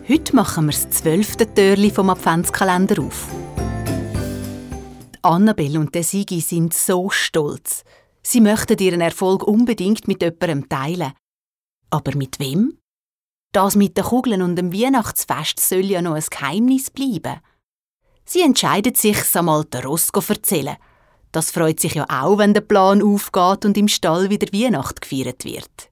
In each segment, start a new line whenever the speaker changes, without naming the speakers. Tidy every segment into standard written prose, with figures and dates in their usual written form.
Heute machen wir das 12. Türchen vom Adventskalender auf. Annabelle und Sigi sind so stolz. Sie möchten ihren Erfolg unbedingt mit jemandem teilen. Aber mit wem? Das mit den Kugeln und dem Weihnachtsfest soll ja noch ein Geheimnis bleiben. Sie entscheiden sich, es einmal der Rosco zu erzählen. Das freut sich ja auch, wenn der Plan aufgeht und im Stall wieder Weihnacht gefeiert wird.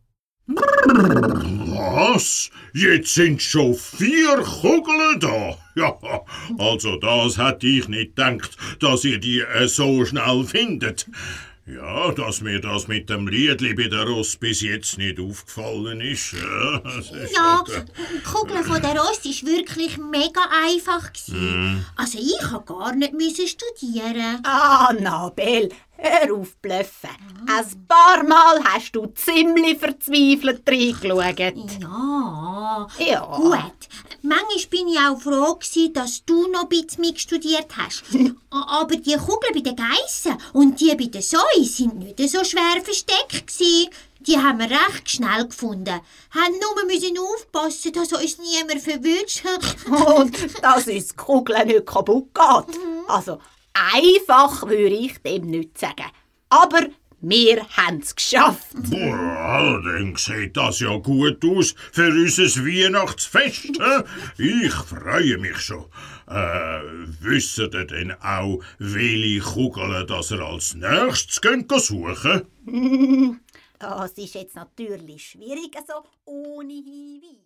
Was? Jetzt sind schon 4 Kugeln da? Ja, also das hätte ich nicht gedacht, dass ihr die so schnell findet. Ja, dass mir das mit dem Liedli bei der Ross bis jetzt nicht aufgefallen ist.
Ja, die Kugel von der Ross war wirklich mega einfach. Also ich musste gar nicht studieren.
Annabelle, hör auf blöffen. Ein paar Mal hast du ziemlich verzweifelt reingeschaut.
Ja. Gut. Manchmal bin ich auch froh, dass du noch ein bisschen mitstudiert hast. Aber die Kugeln bei den Geissen und die bei den Soi sind nicht so schwer versteckt gewesen. Die haben wir recht schnell gefunden. Haben nur aufpassen, dass uns niemand verwünscht.
Und dass uns die Kugel nicht kaputt geht. Also einfach würde ich dem nicht sagen. Aber wir haben es geschafft.
Boah, dann sieht das ja gut aus für unser Weihnachtsfest. Ich freue mich schon. Wisst ihr denn auch, welche Kugeln das ihr als nächstes suchen könnt?
Das ist jetzt natürlich schwierig, so ohne Hinweis.